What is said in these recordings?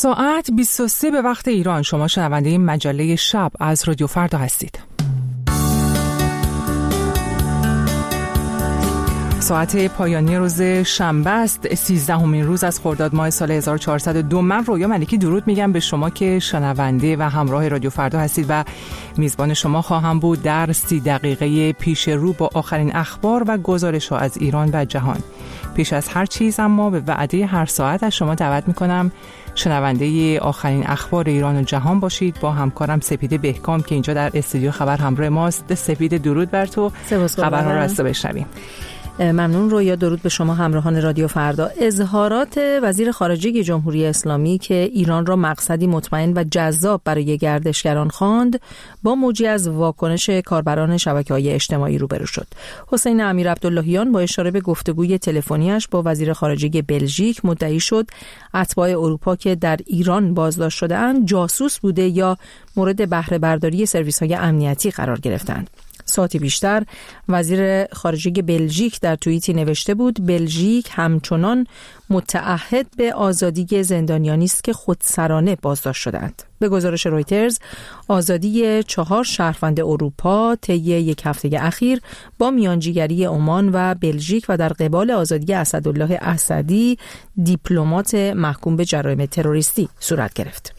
ساعت 23 به وقت ایران. شما شنونده مجله شب از رادیو فردا هستید. ساعت پایانی روز شنبه است، 13مین روز از خرداد ماه سال 1402. من رویا ملکی درود میگم به شما که شنونده و همراه رادیو فردا هستید و میزبان شما خواهم بود در 30 دقیقه پیش رو با آخرین اخبار و گزارش‌ها از ایران و جهان. پیش از هر چیز اما به وعده هر ساعت از شما دعوت میکنم شنونده آخرین اخبار ایران و جهان باشید با همکارم سپیده بهکام که اینجا در استودیو خبر همراه ماست. سپیده درود بر تو، خبرها رو از تو بشنویم. ممنون رویا. درود به شما همراهان رادیو فردا. اظهارات وزیر خارجه جمهوری اسلامی که ایران را مقصدی مطمئن و جذاب برای گردشگران خواند با موجی از واکنش کاربران شبکه‌های اجتماعی روبرو شد. حسین امیرعبداللهیان با اشاره به گفتگوی تلفنیش با وزیر خارجه بلژیک مدعی شد اتباع اروپا که در ایران بازداشت شده‌اند جاسوس بوده یا مورد بهره برداری سرویس‌های امنیتی قرار گرفتند. ساعتی بیشتر وزیر خارجه بلژیک در توییتی نوشته بود بلژیک همچنان متعهد به آزادی زندانیانی است که خودسرانه بازداشت شدند. به گزارش رویترز آزادی 4 شهروند اروپا طی یک هفته اخیر با میانجیگری عمان و بلژیک و در قبال آزادی اسدالله اسدی دیپلمات محکوم به جرایم تروریستی صورت گرفت.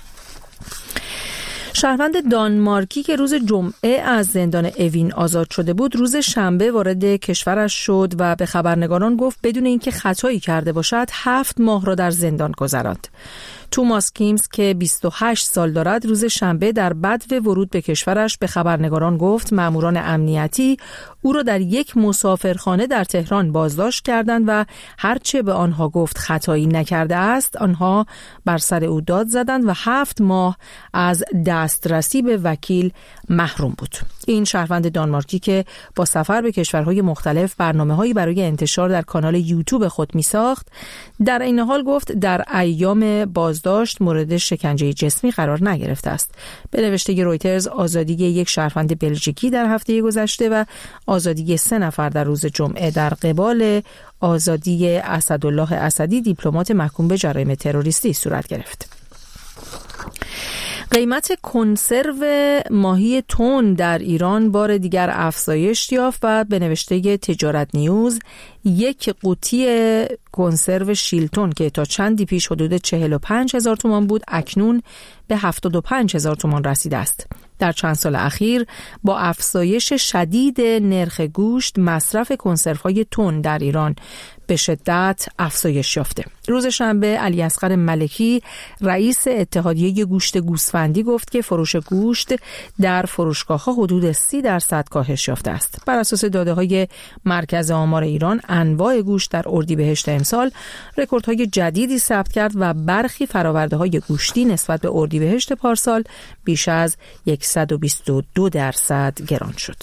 شهروند دانمارکی که روز جمعه از زندان اوین آزاد شده بود روز شنبه وارد کشورش شد و به خبرنگاران گفت بدون اینکه خطایی کرده باشد 7 ماه را در زندان گذراند. توماس کیمز که 28 سال دارد روز شنبه در بدو ورود به کشورش به خبرنگاران گفت ماموران امنیتی او را در یک مسافرخانه در تهران بازداشت کردند و هرچه به آنها گفت خطایی نکرده است آنها بر سر او داد زدند و 7 ماه از دسترسی به وکیل محروم بود. این شهروند دانمارکی که با سفر به کشورهای مختلف برنامه‌هایی برای انتشار در کانال یوتیوب خود می‌ساخت در این حال گفت در ایام بازداشت مورد شکنجه جسمی قرار نگرفته است. به نوشته رویترز آزادی یک شهروند بلژیکی در هفته گذشته و آزادی 3 نفر در روز جمعه در قبال آزادی اسدالله اسدی دیپلمات محکوم به جرایم تروریستی صورت گرفت. قیمت کنسرو ماهی تن در ایران بار دیگر افزایش یافت و به نوشته تجارت نیوز یک قوطی کنسرو شیلتون که تا چندی پیش حدود 45,000 تومان بود اکنون به 75,000 تومان رسیده است. در چند سال اخیر با افزایش شدید نرخ گوشت مصرف کنسروهای تن در ایران به شدت افزایش یافته. روز شنبه علی اصغر ملکی رئیس اتحادیه گوشت گوسفندی گفت که فروش گوشت در فروشگاه‌ها حدود 30% کاهش یافته است. بر اساس داده‌های مرکز آمار ایران انواع گوشت در اردیبهشت امسال رکوردهای جدیدی ثبت کرد و برخی فرآورده‌های گوشتی نسبت به اردیبهشت پارسال بیش از 122% گران شد.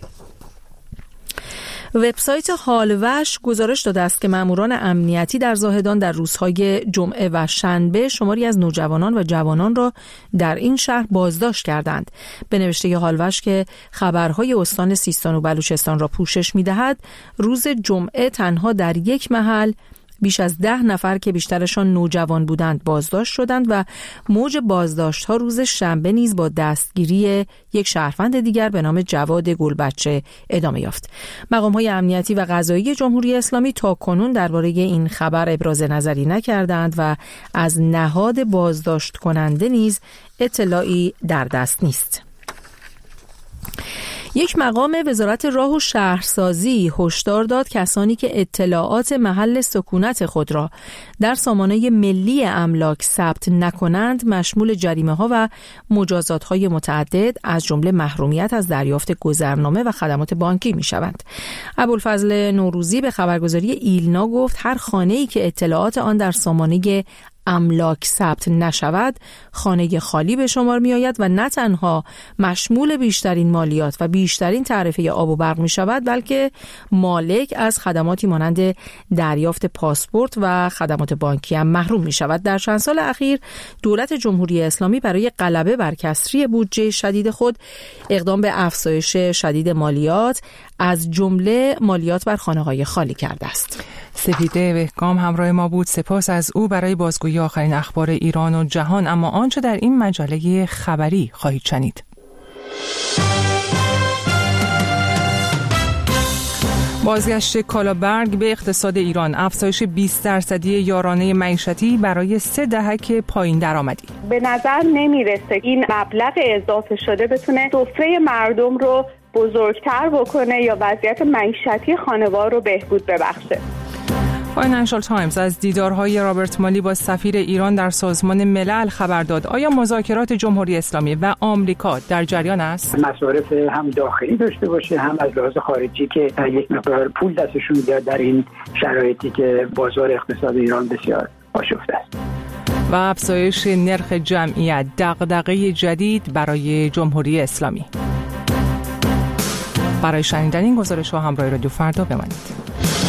وبسایت حالوش گزارش داده است که ماموران امنیتی در زاهدان در روزهای جمعه و شنبه شماری از نوجوانان و جوانان را در این شهر بازداشت کردند. به نوشته حالوش که خبرهای استان سیستان و بلوچستان را پوشش می‌دهد، روز جمعه تنها در یک محل بیش از 10 نفر که بیشترشان نوجوان بودند بازداشت شدند و موج بازداشت‌ها روز شنبه نیز با دستگیری یک شهروند دیگر به نام جواد گلبچه ادامه یافت. مقام‌های امنیتی و قضایی جمهوری اسلامی تاکنون درباره این خبر ابراز نظری نکردند و از نهاد بازداشت کننده نیز اطلاعی در دست نیست. یک مقام وزارت راه و شهرسازی هشدار داد کسانی که اطلاعات محل سکونت خود را در سامانه ملی املاک ثبت نکنند مشمول جریمه‌ها و مجازات‌های متعدد از جمله محرومیت از دریافت گذرنامه و خدمات بانکی می‌شوند. ابوالفضل نوروزی به خبرگزاری ایلنا گفت هر خانه‌ای که اطلاعات آن در سامانه املاک ثبت نشود خانه خالی به شمار می آید و نه تنها مشمول بیشترین مالیات و بیشترین تعرفه آب و برق می شود بلکه مالک از خدماتی مانند دریافت پاسپورت و خدمات بانکی هم محروم می شود. در چند سال اخیر دولت جمهوری اسلامی برای غلبه بر کسری بودجه شدید خود اقدام به افزایش شدید مالیات از جمله مالیات بر خانه‌های خالی کرده است. سپیده بهگام همراه ما بود. سپاس از او برای بازگویی آخرین اخبار ایران و جهان. اما آنچه در این مجله خبری خواهید شنید: بازگشت کالابرگ به اقتصاد ایران، افزایش 20% یارانه معیشتی برای 3 دهک پایین درآمدی. به نظر نمیرسه این مبلغ اضافه شده بتونه سفره مردم رو بزرگتر بکنه یا وضعیت معیشتی خانوار رو بهبود ببخشه. فاینانشال تایمز از دیدارهای رابرت مالی با سفیر ایران در سازمان ملل خبر داد. آیا مذاکرات جمهوری اسلامی و آمریکا در جریان است؟ مصارف هم داخلی داشته باشه هم از لحاظ خارجی که یک مقدار پول دستشون بیاد در این شرایطی که بازار اقتصاد ایران بسیار آشفته است. و افزایش نرخ جمعیت، دغدغه جدید برای جمهوری اسلامی. برای شنیدن این گزارش‌ها همراه رادیو فردا بمانید.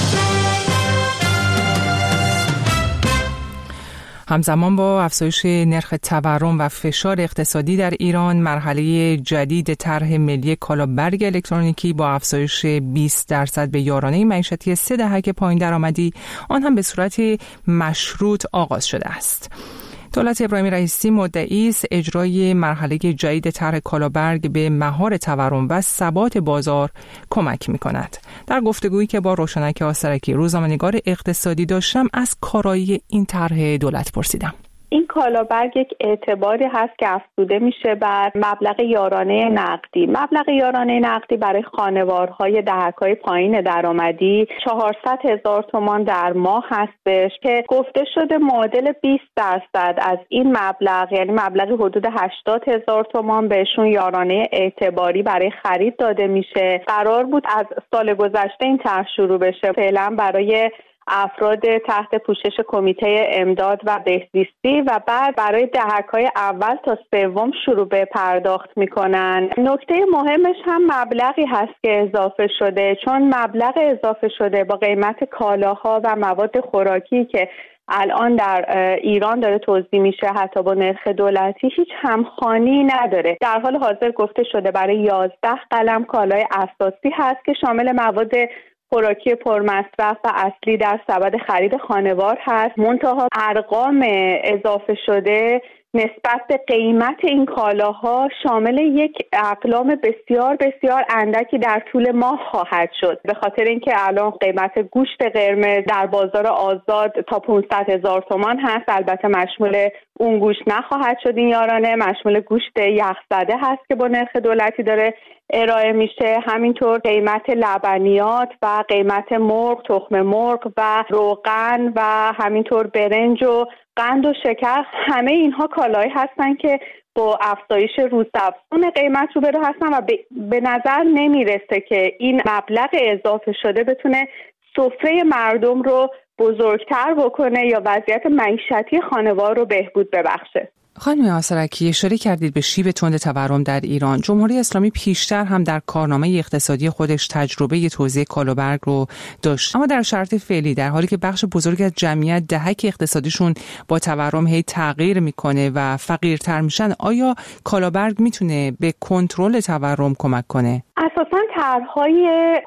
همزمان با افزایش نرخ تورم و فشار اقتصادی در ایران، مرحله جدید طرح ملی کالابرگ الکترونیکی با افزایش 20% به یارانه معیشتی 3 دهک پایین درآمدی، آن هم به صورت مشروط آغاز شده است. دولت ابراهیمی رئیسی مدعی است اجرای مرحله جدید طرح کالابرگ به مهار تورم و ثبات بازار کمک می‌کند. در گفتگویی که با روشنک آسرکی، روزنامه‌نگار اقتصادی داشتم، از کارایی این طرح دولت پرسیدم. این کالابرگ یک اعتباری هست که افزوده میشه بر مبلغ یارانه نقدی. مبلغ یارانه نقدی برای خانوارهای دهک‌های پایین درآمدی 400,000 تومان در ماه هستش که گفته شده معادل 20% از این مبلغ، یعنی مبلغ حدود 80,000 تومان بهشون یارانه اعتباری برای خرید داده میشه. قرار بود از سال گذشته این طرح شروع بشه، فعلا برای افراد تحت پوشش کمیته امداد و بهزیستی و بعد برای دهک‌های اول تا سوم شروع به پرداخت میکنن. نکته مهمش هم مبلغی هست که اضافه شده، چون مبلغ اضافه شده با قیمت کالاها و مواد خوراکی که الان در ایران داره توزیع میشه حتی با نرخ دولتی هیچ همخوانی نداره. در حال حاضر گفته شده برای 11 قلم کالای اساسی هست که شامل مواد خوراکی پرمصرف و اصلی در سبد خرید خانوار هست. منتها ارقام اضافه شده نسبت به قیمت این کالاها شامل یک اقلام بسیار بسیار اندکی در طول ماه خواهد شد، به خاطر اینکه الان قیمت گوشت قرمز در بازار آزاد تا 500,000 تومان هست. البته مشمول اون گوشت نخواهد شد این یارانه، مشمول گوشت یخزده هست که با نرخ دولتی داره ارائه میشه. همینطور قیمت لبنیات و قیمت مرغ، تخم مرغ و روغن و همینطور برنج و قند و شکر، همه اینها کالایی هستن که با افزایش روزافزون قیمت روبرو هستن و به نظر نمیرسه که این مبلغ اضافه شده بتونه سفره مردم رو بزرگتر بکنه یا وضعیت معیشتی خانوار رو بهبود ببخشه. خانم آسرکی، اشاره کردید به شیب تند تورم در ایران. جمهوری اسلامی پیشتر هم در کارنامه اقتصادی خودش تجربه توزیع کالابرگ رو داشت، اما در شرایط فعلی، در حالی که بخش بزرگی از جمعیت دهک اقتصادیشون با تورم هی تغییر میکنه و فقیرتر میشن، آیا کالابرگ میتونه به کنترل تورم کمک کنه؟ اساساً طرح‌های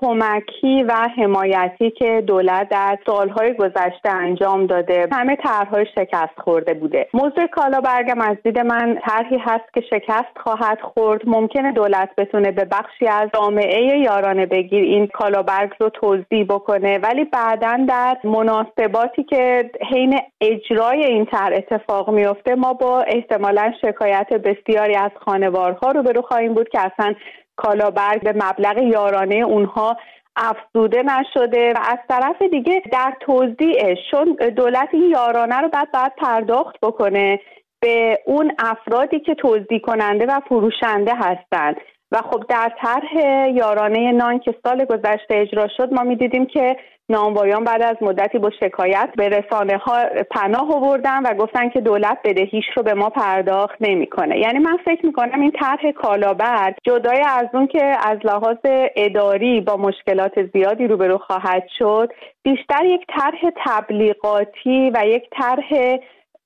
کمکی و حمایتی که دولت در سالهای گذشته انجام داده همه طرح‌های شکست خورده بوده. موضوع کالابرگ از دید من طرحی هست که شکست خواهد خورد. ممکنه دولت بتونه به بخشی از جامعه یارانه بگیر این کالابرگ رو توزیع بکنه، ولی بعداً در مناسباتی که حین اجرای این طرح اتفاق میفته ما با احتمالاً شکایت بسیاری از خانوارها روبرو خواهیم بود که اصلا کالابرگ به مبلغ یارانه اونها افزوده نشده و از طرف دیگه در توزیعش، چون دولت این یارانه رو بعد پرداخت بکنه به اون افرادی که توزیع کننده و فروشنده هستند و خب در طرح یارانه نان که سال گذشته اجرا شد ما می‌دیدیم که نانوایان بعد از مدتی با شکایت به رسانه‌ها پناه آوردن و گفتن که دولت بدهیش رو به ما پرداخت نمی‌کنه. یعنی من فکر می‌کنم این طرح کالابرگ جدای از اون که از لحاظ اداری با مشکلات زیادی روبرو خواهد شد، بیشتر یک طرح تبلیغاتی و یک طرح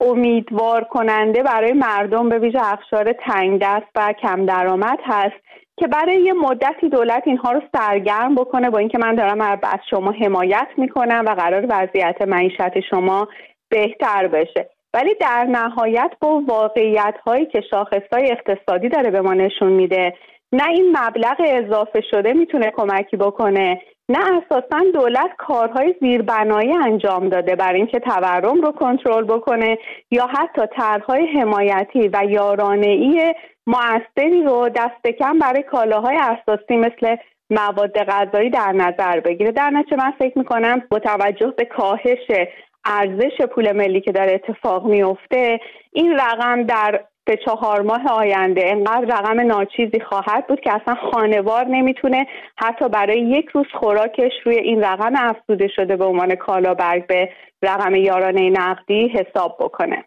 امیدوار کننده برای مردم به ویژه اقشار تنگ دست و کم درآمد هست که برای یه مدتی دولت اینها رو سرگرم بکنه با اینکه من دارم از شما حمایت میکنم و قرار وضعیت معیشت شما بهتر بشه. ولی در نهایت با واقعیت‌هایی که شاخص‌های اقتصادی داره به ما نشون میده، نه این مبلغ اضافه شده میتونه کمکی بکنه، نه اساساً دولت کارهای زیربنایی انجام داده برای اینکه تورم رو کنترل بکنه یا حتی طرح‌های حمایتی و یارانه‌ای مؤثری رو دست کم برای کالاهای اساسی مثل مواد غذایی در نظر بگیره. در نتیجه من فکر می‌کنم با توجه به کاهش ارزش پول ملی که داره اتفاق میفته، این رقم در 3-4 ماه آینده انقدر رقم ناچیزی خواهد بود که اصلا خانوار نمیتونه حتی برای یک روز خوراکش روی این رقم افزوده شده به عنوان کالابرگ به رقم یارانه نقدی حساب بکنه.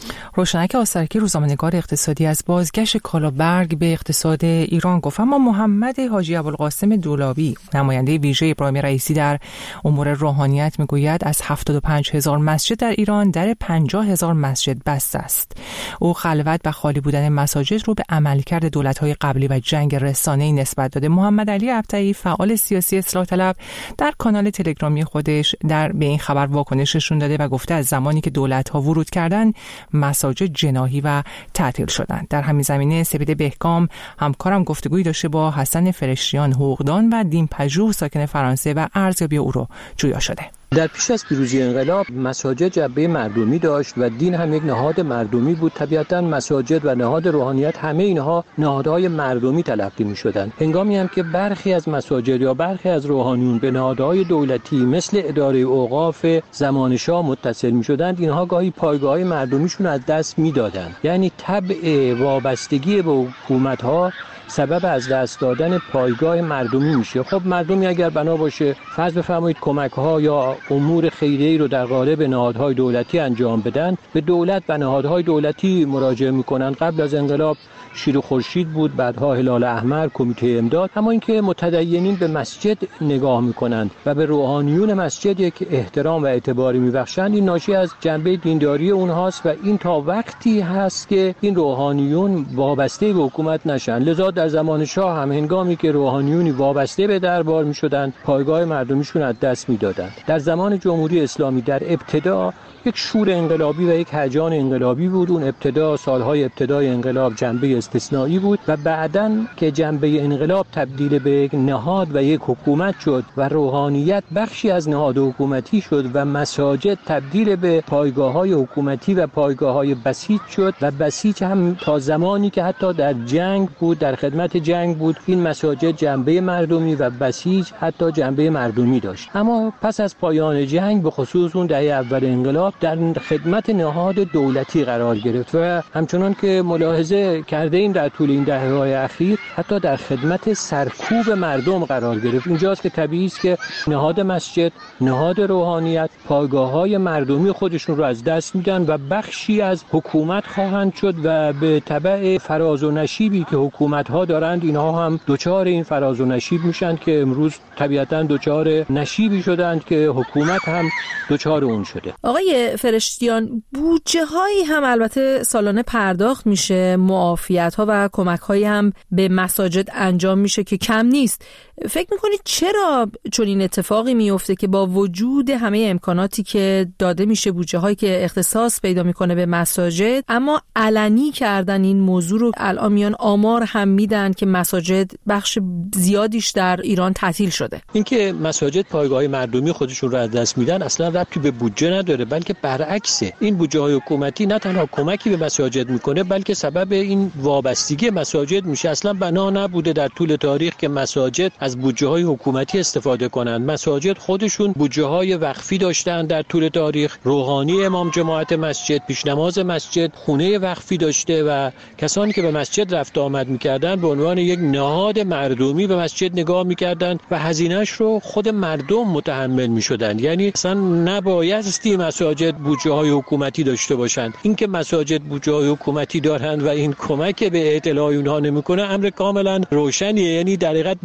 روشنک آسترکی، روزنامه‌نگار اقتصادی، از بازگشت کالابرگ به اقتصاد ایران گفت. اما محمد حاجی ابوالقاسم دولابی، نماینده ویژه ابراهیم رئیسی در امور روحانیت، میگوید از 75,000 مسجد در ایران در 50,000 مسجد بسته است. او خلوت و خالی بودن مساجد رو به عملکرد دولت‌های قبلی و جنگ رسانه‌ای نسبت داده. محمد علی ابطحی، فعال سیاسی اصلاح طلب، در کانال تلگرامی خودش به این خبر واکنش نشون داده و گفته از زمانی که دولت‌ها ورود کردن مساجد جناحی و تعطیل شدند. در همین زمینه سپید بهکام، همکارم، گفتگویی داشته با حسن فرشتیان، حقوقدان و دین‌پژوه ساکن فرانسه و ارزیابی او رو جویا شده. در پیش از پیروزی انقلاب مساجد جنبه مردمی داشت و دین هم یک نهاد مردمی بود. طبیعتاً مساجد و نهاد روحانیت همه اینها نهادهای مردمی تلقی می‌شدند. هنگامی هم که برخی از مساجد یا برخی از روحانیون به نهادهای دولتی مثل اداره اوقاف زمان شاه متصل می‌شدند، اینها گاهی پایگاه‌های مردمیشون از دست می‌دادند. یعنی طبع وابستگی به حکومت‌ها سبب از دست دادن پایگاه مردمی میشه. خب مردمی اگر بنا باشه فرض بفرمایید کمک‌ها یا امور خیریه‌ای رو در قالب نهادهای دولتی انجام بدن، به دولت و نهادهای دولتی مراجعه میکنن. قبل از انقلاب شیر و خورشید بود، بعدها هلال احمر، کمیته امداد. اما اینکه متدینین به مسجد نگاه میکنند و به روحانیون مسجد یک احترام و اعتباری میبخشند، این ناشی از جنبه دینداری اونهاست و این تا وقتی هست که این روحانیون وابسته به حکومت نشن. لذا در زمان شاه هم هنگامی که روحانیونی وابسته به دربار میشدند، پایگاه مردمیشون از دست میدادند. در زمان جمهوری اسلامی در ابتدا یک شور انقلابی و یک هیجان انقلابی بود. اون ابتدا، سالهای ابتدای انقلاب، جنبه استثنایی بود و بعداً که جنبه انقلاب تبدیل به یک نهاد و یک حکومت شد و روحانیت بخشی از نهاد حکومتی شد و مساجد تبدیل به پایگاه‌های حکومتی و پایگاه‌های بسیج شد و بسیج هم تا زمانی که حتی در جنگ بود، در خدمت جنگ بود، این مساجد جنبه مردمی و بسیج حتی جنبه مردمی داشت. اما پس از پایان جنگ، به خصوص اون دهه اول انقلاب، در خدمت نهاد دولتی قرار گرفت و همچنان که ملاحظه کرده ایم در طول این دهه‌های اخیر حتی در خدمت سرکوب مردم قرار گرفت. اینجاست که طبیعی است که نهاد مسجد، نهاد روحانیت پایگاه‌های مردمی خودشون رو از دست میدن و بخشی از حکومت خواهند شد و به تبع فراز و نشیبی که حکومت‌ها دارند، اینها هم دوچار این فراز و نشیب میشن که امروز طبیعتاً دوچار نشیبی شدند که حکومت هم دوچار اون شده. آقای فرشتیان، بودجه هایی هم البته سالانه پرداخت میشه، معافیت ها و کمک هایی هم به مساجد انجام میشه که کم نیست. فکر میکنید چرا چون این اتفاقی میفته که با وجود همه امکاناتی که داده میشه، بودجه هایی که اختصاص پیدا میکنه به مساجد، اما علنی کردن این موضوع رو الان میان آمار هم میدن که مساجد بخش زیادیش در ایران تعطیل شده؟ اینکه مساجد پایگاه مردمی خودشون رو از دست میدن اصلا ربطی به بودجه نداره، بلکه برعکسه. این بودجه های حکومتی نه تنها کمکی به مساجد میکنه، بلکه سبب این وابستگی مساجد میشه. اصلا بنا نبوده در طول تاریخ که مساجد از بودجه های حکومتی استفاده کنند. مساجد خودشون بودجه های وقفی داشتن در طول تاریخ. روحانی امام جماعت مسجد، پیشنماز مسجد خونه وقفی داشته و کسانی که به مسجد رفت آمد میکردن به عنوان یک نهاد مردمی به مسجد نگاه میکردن و هزینه‌اش رو خود مردم متحمل میشدن. یعنی اصلا نبایستی مساجد بودجه های حکومتی داشته باشند. اینکه مساجد بودجه های حکومتی دارند و این کمک به اطلاع اونها نمیکنه امر کاملا روشنیه. یعنی در حقیقت برعکس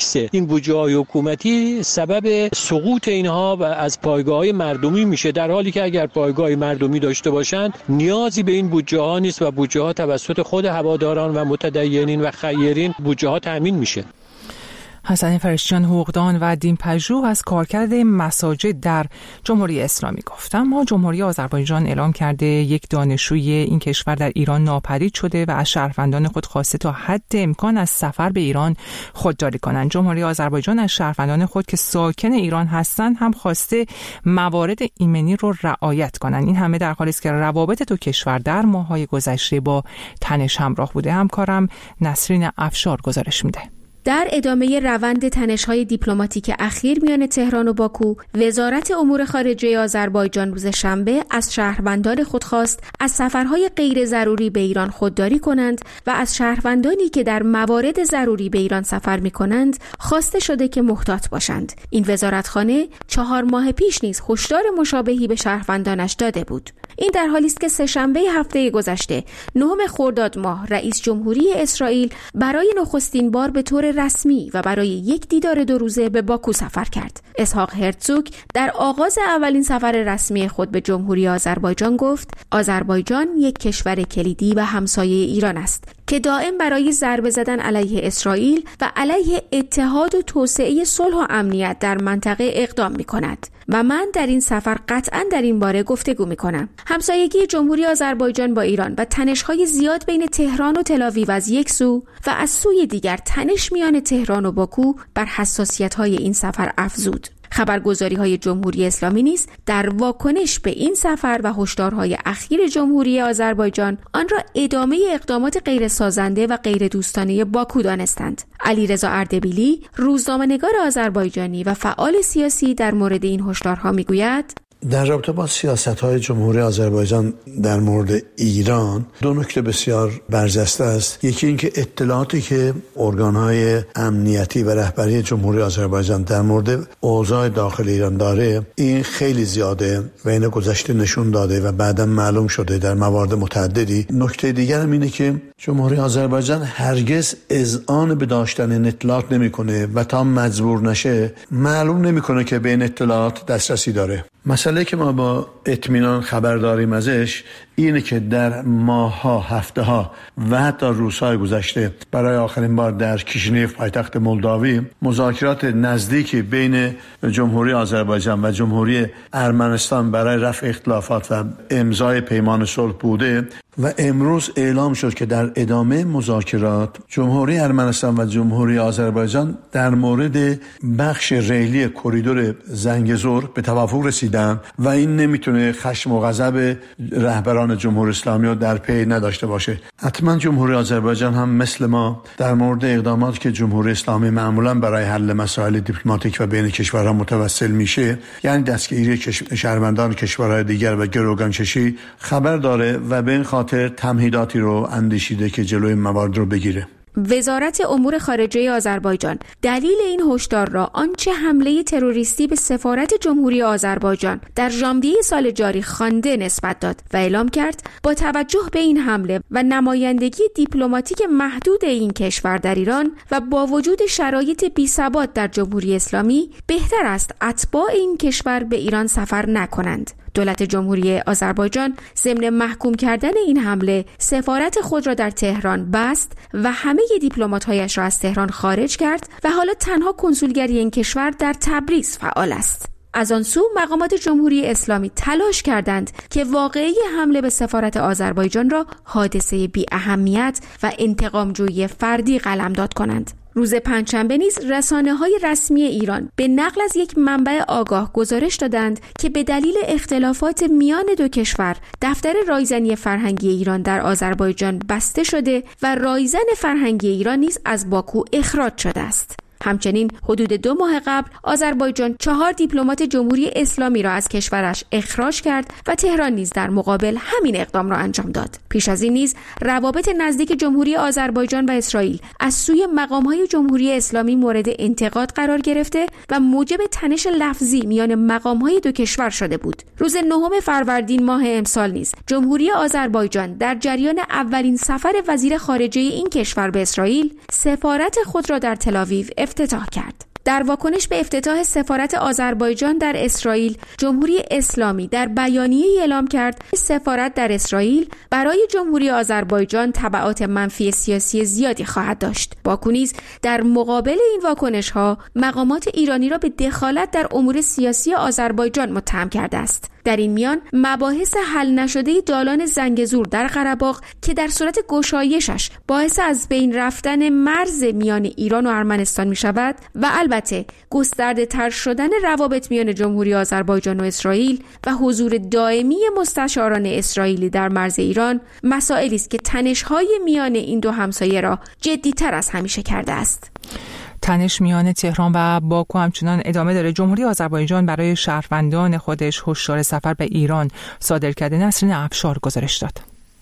فیکس این بودجه‌های حکومتی سبب سقوط اینها و از پایگاه‌های مردمی میشه، در حالی که اگر پایگاه مردمی داشته باشند نیازی به این بودجه‌ها نیست و بودجه‌ها توسط خود هواداران و متدینین و خیرین بودجه‌ها تامین میشه. حسن فرشتیان حقوقدان و دین‌پژوه از کارکرد مساجد در جمهوری اسلامی گفت. اما جمهوری آذربایجان اعلام کرده یک دانشجوی این کشور در ایران ناپدید شده و از شهروندان خود خواسته تا حد امکان از سفر به ایران خودداری کنند. جمهوری آذربایجان از شهروندان خود که ساکن ایران هستند هم خواسته موارد ایمنی رو رعایت کنند. این همه در حالی است که روابط دو کشور در ماه‌های گذشته با تنش همراه بوده. همکارم نسرین افشار گزارش میده. در ادامه روند تنش‌های دیپلماتیک اخیر میان تهران و باکو، وزارت امور خارجه آذربایجان روز شنبه از شهروندان خود خواست از سفرهای غیر ضروری به ایران خودداری کنند و از شهروندانی که در موارد ضروری به ایران سفر می‌کنند خواسته شده که محتاط باشند. این وزارتخانه 4 ماه پیش نیز هشدار مشابهی به شهروندانش داده بود. این در حالی است که سه‌شنبه هفته گذشته 9 خرداد ماه رئیس جمهوری اسرائیل برای نخستین بار به طور رسمی و برای یک دیدار 2 روزه به باکو سفر کرد. اسحاق هرتزوگ در آغاز اولین سفر رسمی خود به جمهوری آذربایجان گفت آذربایجان یک کشور کلیدی و همسایه ایران است که دائم برای ضربه زدن علیه اسرائیل و علیه اتحاد و توسعه صلح و امنیت در منطقه اقدام می‌کند و من در این سفر قطعاً در این باره گفتگو می‌کنم. همسایگی جمهوری آذربایجان با ایران و تنش‌های زیاد بین تهران و تل‌آویو از یک سو و از سوی دیگر تنش میان تهران و باکو بر حساسیت‌های این سفر افزود. خبرگزاری‌های جمهوری اسلامی نیز در واکنش به این سفر و هشدارهای اخیر جمهوری آذربایجان آن را ادامه اقدامات غیر سازنده و غیر دوستانه باکو دانستند. علیرضا اردبیلی، روزنامه‌نگار آذربایجانی و فعال سیاسی، در مورد این هشدارها میگوید: در رابطه با سیاست‌های جمهوری آذربایجان در مورد ایران 2 نکته بسیار برجسته است. یکی اینکه اطلاعاتی که ارگان‌های امنیتی و رهبری جمهوری آذربایجان در مورد اوضاع داخل ایران داره این خیلی زیاده و این گذشته نشون داده و بعداً معلوم شده در موارد متعددی. نکته دیگر هم اینه که جمهوری آذربایجان هرگز اذعان به داشتن این اطلاعات نمی‌کنه و تا مجبور نشه معلوم نمی‌کنه که به این اطلاعات دسترسی داره. مسئله که ما با اطمینان خبر داریم ازش اینه که در ماه‌ها، هفته‌ها و حتی روزهای گذشته برای آخرین بار در کیشینیف پایتخت مولداوی مذاکرات نزدیکی بین جمهوری آذربایجان و جمهوری ارمنستان برای رفع اختلافات و امضای پیمان صلح بوده و امروز اعلام شد که در ادامه مذاکرات جمهوری ارمنستان و جمهوری آذربایجان در مورد بخش ریلی کریدور زنگزور به توافق رسیدن و این نمیتونه خشم و غضب رهبران جمهوری اسلامی رو در پی نداشته باشه. حتما جمهوری آذربایجان هم مثل ما در مورد اقداماتی که جمهوری اسلامی معمولا برای حل مسائل دیپلماتیک و بین کشورها متوسل میشه، یعنی دستگیری شهروندان کشورهای دیگر و گروگانکشی، خبر داره و به این خاطر تمهیداتی رو اندیشیده که جلوی موارد رو بگیره. وزارت امور خارجه آذربایجان دلیل این هشدار را آنچه حمله تروریستی به سفارت جمهوری آذربایجان در ژانویه سال جاری خوانده نسبت داد و اعلام کرد با توجه به این حمله و نمایندگی دیپلماتیک محدود این کشور در ایران و با وجود شرایط بی‌ثبات در جمهوری اسلامی بهتر است اتباع این کشور به ایران سفر نکنند. دولت جمهوری آذربایجان ضمن محکوم کردن این حمله سفارت خود را در تهران بست و همه دیپلمات‌هایش را از تهران خارج کرد و حالا تنها کنسولگری این کشور در تبریز فعال است. از آن سو مقامات جمهوری اسلامی تلاش کردند که واقعه حمله به سفارت آذربایجان را حادثه بی اهمیت و انتقام‌جویی فردی قلمداد کنند. روز پنجشنبه نیز رسانه‌های رسمی ایران به نقل از یک منبع آگاه گزارش دادند که به دلیل اختلافات میان دو کشور دفتر رایزنی فرهنگی ایران در آذربایجان بسته شده و رایزن فرهنگی ایران نیز از باکو اخراج شده است. همچنین حدود 2 ماه قبل آذربایجان 4 دیپلمات جمهوری اسلامی را از کشورش اخراج کرد و تهران نیز در مقابل همین اقدام را انجام داد. پیش از این نیز روابط نزدیک جمهوری آذربایجان و اسرائیل از سوی مقام‌های جمهوری اسلامی مورد انتقاد قرار گرفته و موجب تنش لفظی میان مقام‌های دو کشور شده بود. روز 9 فروردین ماه امسال نیز جمهوری آذربایجان در جریان اولین سفر وزیر خارجه این کشور به اسرائیل سفارت خود را در تل‌آویو افتتاح کرد. در واکنش به افتتاح سفارت آذربایجان در اسرائیل، جمهوری اسلامی در بیانیه‌ای اعلام کرد سفارت در اسرائیل برای جمهوری آذربایجان تبعات منفی سیاسی زیادی خواهد داشت. باکو نیز در مقابل این واکنش‌ها مقامات ایرانی را به دخالت در امور سیاسی آذربایجان متهم کرده است. در این میان مباحث حل نشده دالان زنگزور در قره‌باغ که در صورت گشایشش باعث از بین رفتن مرز میان ایران و ارمنستان می شود و البته گسترده تر شدن روابط میان جمهوری آذربایجان و اسرائیل و حضور دائمی مستشاران اسرائیلی در مرز ایران مسائلی است که تنش‌های میان این دو همسایه را جدی‌تر از همیشه کرده است. تنش میان تهران و باکو همچنان ادامه داره. جمهوری آذربایجان برای شهروندان خودش هشدار سفر به ایران صادر کرده. نسرین افشار گزارش داد.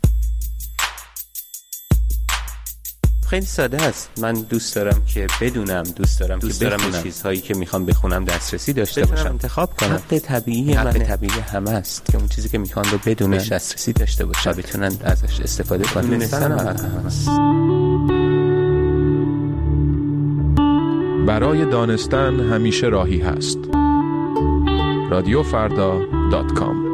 خیلی ساده است. من دوست دارم که بدونم، دوست دارم به چیزهایی که میخوام بخونم دسترسی داشته باشم، انتخاب کنم. حق طبیعی همه است که اون چیزی که میخوان رو بدونن، دسترسی داشته باشن و بتونن ازش استفاده کنن. دونستن است. برای دانستن همیشه راهی هست. رادیوفردا.com.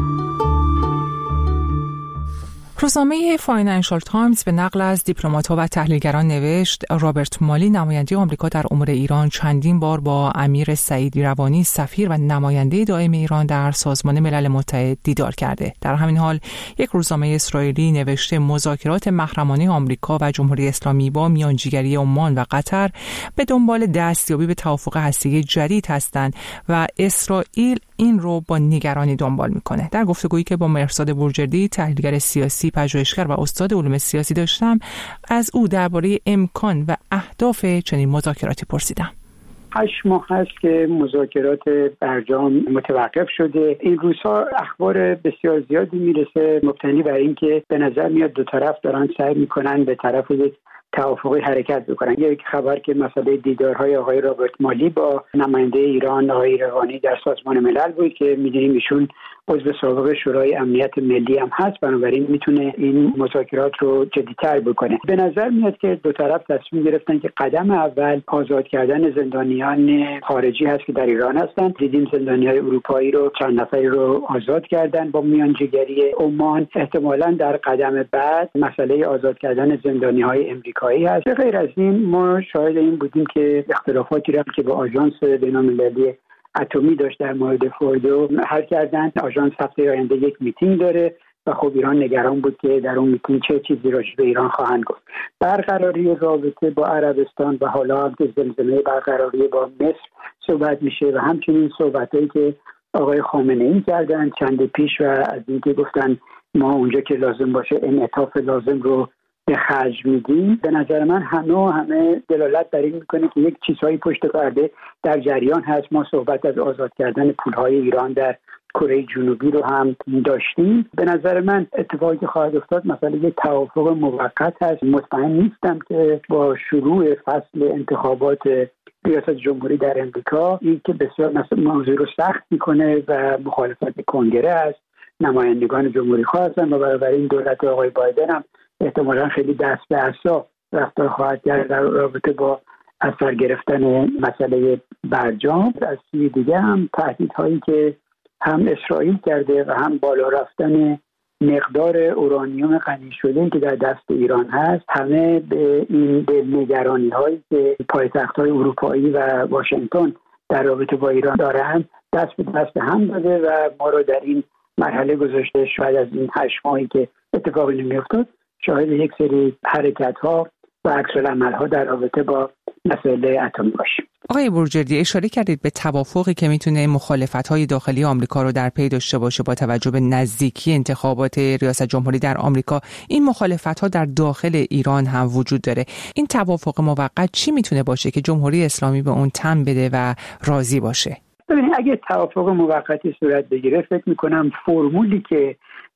روزنامه فاینانشال تایمز به نقل از دیپلمات‌ها و تحلیلگران نوشت رابرت مالی نماینده آمریکا در امور ایران چندین بار با امیر سعید روانی سفیر و نماینده دائم ایران در سازمان ملل متحد دیدار کرده. در همین حال یک روزنامه اسرائیلی نوشته مذاکرات محرمانه آمریکا و جمهوری اسلامی با میانجیگری عمان و قطر به دنبال دستیابی به توافق هسته‌ای جدید هستند و اسرائیل این رو با نگرانی دنبال میکنه. در گفتگویی که با مهرزاد بورجردی تحلیلگر سیاسی، پژوهشگر و استاد علوم سیاسی داشتم، از او درباره امکان و اهداف چنین مذاکراتی پرسیدم. 8 ماه هست که مذاکرات برجام متوقف شده. این روزها اخبار بسیار زیادی میرسه مبتنی بر این که به نظر میاد دو طرف دارن سعی میکنن به طرف یک توافقی حرکت بکنن. یک خبر که مسئله دیدارهای آقای رابرت مالی با نماینده ایران آقای روانی در سازمان ملل بود که می‌دونیم ایشون عضو سابق شورای امنیت ملی هم هست، بنابراین میتونه این مذاکرات رو جدی‌تر بکنه. به نظر میاد که دو طرف تصمیم گرفتن که قدم اول آزاد کردن زندانیان خارجی هست که در ایران هستن. دیدیم زندانیای اروپایی رو چند نفری رو آزاد کردن با میانجیگری عمان. احتمالاً در قدم بعد مسئله آزاد کردن زندانیهای امریکایی هست. به غیر از این ما شاهد این بودیم که اختلافاتی را که با آژانس بین‌المللی اتمی داشت در مورد فوردو حل کردن. آژانس هفته آینده یک میتینگ داره و خب ایران نگران بود که در اون میتینگ چه چیزی راجع به ایران خواهند گفت. برقراری رابطه با عربستان و حالا هم که زمزمه برقراری با مصر صحبت میشه و همچنین صحبتایی که آقای خامنه‌ای کردن چند پیش و از اینکه گفتن ما اونجا که لازم باشه انعطاف لازم رو به خرج میدیم. به نظر من همه دلالت بر این میکنه که یک چیزهایی پشت پرده در جریان هست. ما صحبت از آزاد کردن پولهای ایران در کره جنوبی رو هم داشتیم. به نظر من اتفاقی که خواهد افتاد مثلا یک توافق موقت هست. مطمئن نیستم که با شروع فصل انتخابات ریاست جمهوری در امریکا این که بسیار موضوع رو سخت میکنه و مخالفت کنگره است. نمایندگان جمهوری خواه هستن و بنابراین دولت آقای بایدن هم احتمالاً خیلی دست به عصا رفتار خواهد کرد در رابطه با اثر گرفتن مسئله برجام. از سوی دیگه هم تهدیدهایی که هم اسرائیل کرده و هم بالا رفتن مقدار اورانیوم غنی شده که در دست ایران هست، همه به این نگرانی هایی که پایتخت‌های اروپایی و واشنگتن در رابطه با ایران دارن دست به دست هم داده و ما رو در این مرحله گذاشته. شاید از این 8 ماهی که اتفاقی نمی‌افتاد شاهد یک سری حرکت‌ها و عکس‌العمل‌ها در رابطه با مسئله اتمی باشیم. آقای بورجردی اشاره کردید به توافقی که میتونه مخالفت‌های داخلی آمریکا رو در پی داشته باشه با توجه به نزدیکی انتخابات ریاست جمهوری در آمریکا. این مخالفت‌ها در داخل ایران هم وجود داره. این توافق موقت چی میتونه باشه که جمهوری اسلامی به اون تن بده و راضی باشه؟ ببینید اگه توافق موقتی صورت بگیره فکر می‌کنم فرمولی که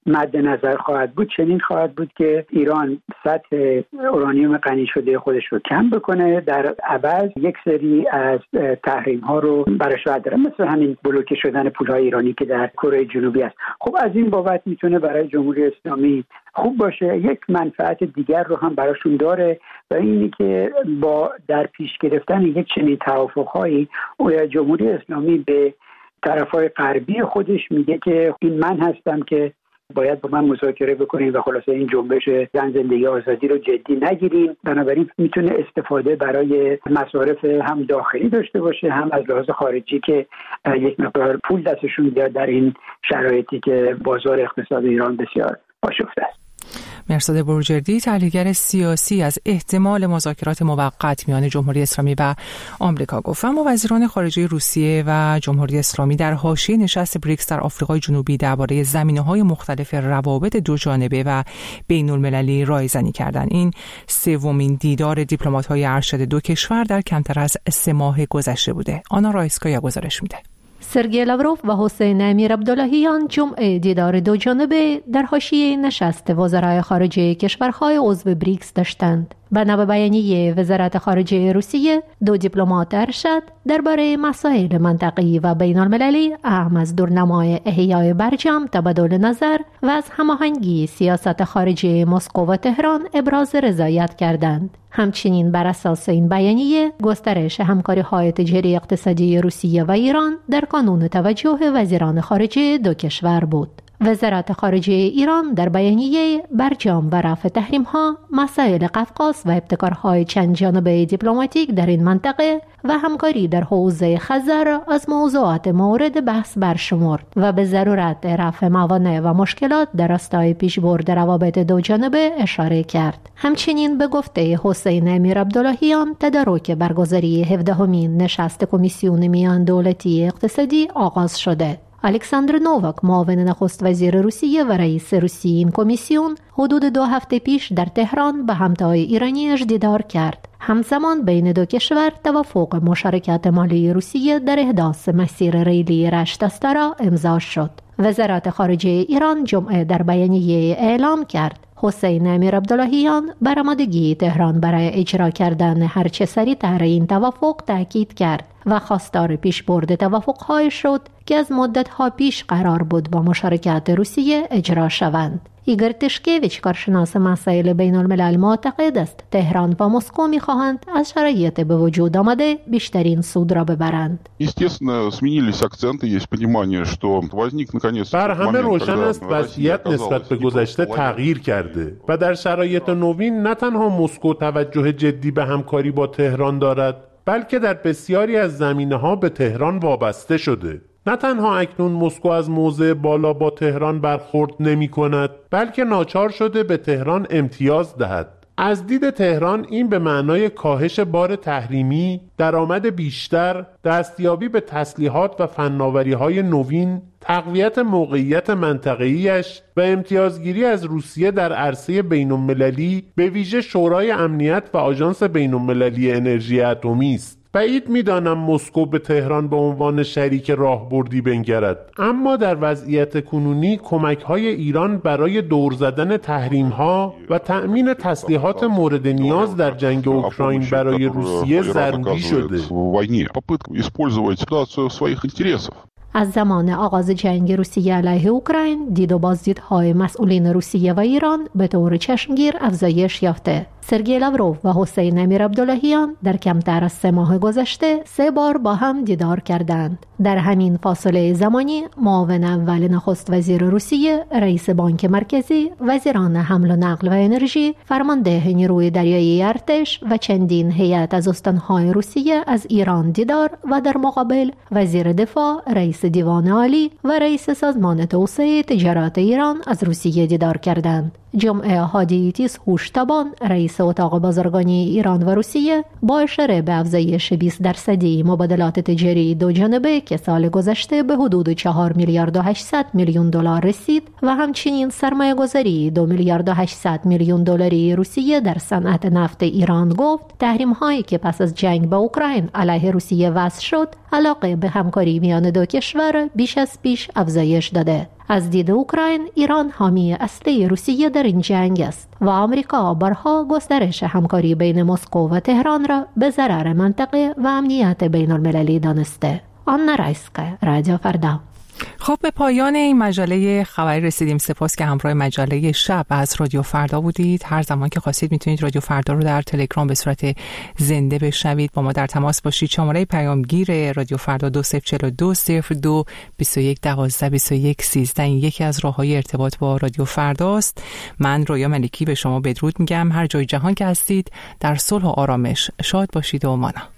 مد نظر خواهد بود چنین خواهد بود که ایران سطح اورانیوم غنی شده خودش رو کم بکنه، در عوض یک سری از تحریم ها رو برش برداره، مثل همین بلوکه شدن پولهای ایرانی که در کره جنوبی است. خب از این بابت میتونه برای جمهوری اسلامی خوب باشه. یک منفعت دیگر رو هم براشون داره و اینی که با در پیش گرفتن یک چنین توافق‌هایی جمهوری اسلامی به طرفای غربی خودش میگه که این من هستم که باید با من مذاکره بکنیم و خلاصه این جنبش زن زندگی آزادی رو جدی نگیریم. بنابراین میتونه استفاده برای مصارف هم داخلی داشته باشه، هم از لحاظ خارجی که یک مقدار پول دستشون بیاد در این شرایطی که بازار اقتصاد ایران بسیار آشفته است. مرصاد بروجردی، تحلیلگر سیاسی، از احتمال مذاکرات موقت میان جمهوری اسلامی و آمریکا گفت. اما وزیران خارجه روسیه و جمهوری اسلامی در حاشیه نشست بریکس در آفریقای جنوبی درباره زمینه‌های مختلف روابط دو جانبه و بین‌المللی رایزنی کردند. این سومین دیدار دیپلمات‌های ارشد دو کشور در کمتر از 3 ماه گذشته بوده. آنا رایسکایا گزارش میده. سرگئی لاوروف و حسین امیر عبداللهیان جمعه دیدار دو جانبه در حاشیه نشست وزرای خارجه کشورهای عضو بریکس داشتند. بنا به بیانیه وزارت خارجه روسیه، دو دیپلمات ارشد درباره مسائل منطقه‌ای و بین‌المللی اهم از دورنمای احیای برجام تبادل نظر و از هماهنگی سیاست خارجه مسکو و تهران ابراز رضایت کردند. همچنین بر اساس این بیانیه گسترش همکاری‌های تجاری اقتصادی روسیه و ایران در کانون توجه وزیران خارجه دو کشور بود. وزارت خارجه ایران در بیانیه برجام و رفع تحریم‌ها، مسائل قفقاز و ابتکارهای چند جانبه دیپلماتیک در این منطقه و همکاری در حوزه خزر از موضوعات مورد بحث برشمرد و به ضرورت رفع موانع و مشکلات در راستای پیشبرد روابط دو جانبه اشاره کرد. همچنین به گفته حسین امیر عبداللهیان، تدارک برگزاری 17مین نشست کمیسیون میان دولتی اقتصادی آغاز شده. الکساندر نوواک، معاون نخست وزیر روسیه و رئیس روسیه این کمیسیون، حدود 2 هفته پیش در تهران به همتای ایرانیش دیدار کرد. همزمان بین دو کشور توافق مشارکت مالی روسیه در احداث مسیر ریلی رشت-استارا امضا شد. وزارت خارجه ایران جمعه در بیانیه اعلام کرد حسین امیر عبداللهیان بر آمادگی تهران برای اجرا کردن هر چه سریع‌تر این توافق تاکید کرد و خواستار پیشبرد توافق‌های شد که از مدت‌ها پیش قرار بود با مشارکت روسیه اجرا شوند. ایگور تشکیویچ، کارشناس مسائل بین الملل، معتقد است تهران و مسکو می‌خواهند از شرایط به وجود آمده بیشترین سود را ببرند. بر همه روشن است وضعیت نسبت به گذشته تغییر کرده و در شرایط نوین نه تنها مسکو توجه جدی به همکاری با تهران دارد، بلکه در بسیاری از زمینه‌ها به تهران وابسته شده. نه تنها اکنون مسکو از موضع بالا با تهران برخورد نمی کند، بلکه ناچار شده به تهران امتیاز دهد. از دید تهران این به معنای کاهش بار تحریمی، درآمد بیشتر، دستیابی به تسلیحات و فناوری‌های نوین، تقویت موقعیت منطقه‌ایش و امتیازگیری از روسیه در عرصه بین‌المللی، به ویژه شورای امنیت و آژانس بین‌المللی انرژی اتمی است. بعید می‌دانم مسکو به تهران به عنوان شریک راهبردی بنگرد، اما در وضعیت کنونی کمک‌های ایران برای دور زدن تحریم‌ها و تأمین تسلیحات مورد نیاز در جنگ اوکراین برای روسیه ضروری شده. از زمان آغاز جنگ روسیه علیه اوکراین، دید و بازدیدهای مسئولین روسیه و ایران به طور چشمگیر افزایش یافته. سرگئی لاوروف و حسین امیر عبداللهیان در کمتر از 3 ماه گذشته 3 بار با هم دیدار کردند. در همین فاصله زمانی معاون اول نخست وزیر روسیه، رئیس بانک مرکزی، وزیران حمل و نقل و انرژی، فرمانده نیروی دریایی ارتش و چندین هیئت از استانهای روسیه از ایران دیدار و در مقابل وزیر دفاع، رئیس دیوان عالی و رئیس سازمان توسعه تجارت ایران از روسیه دیدار کردند. جمعه هادی تیزهوشتبان، رئیس اتاق بازرگانی ایران و روسیه، با اشاره به افزایش 20% مبادلات تجاری دو جانبه که سال گذشته به حدود 4 میلیارد و 800 میلیون دلار رسید و همچنین سرمایه گذاری 2 میلیارد و 800 میلیون دلاری روسیه در صنعت نفت ایران گفت تحریم هایی که پس از جنگ با اوکراین علیه روسیه وضع شد، علاقه به همکاری میان دو کشور بیش از پیش افزایش داده. از دید اوکراین، ایران حامی اصلی روسیه در این جنگ است و آمریکا بارها گسترش همکاری بین مسکو و تهران را به ضرر منطقه و امنیت بین المللی دانسته. آنا رایسکا، رادیو فردا. خب به پایان این مجله خبری رسیدیم. سپاس که همراه مجله شب از رادیو فردا بودید. هر زمان که خواستید میتونید رادیو فردا رو در تلگرام به صورت زنده بشنوید، با ما در تماس باشید. شماره پیامگیر رادیو فردا 2042 02 21 12 21 13 این یکی از راههای ارتباط با رادیو فرداست. من رویا ملکی به شما بدرود میگم. هر جای جهان که هستید در صلح و آرامش شاد باشید و مانا.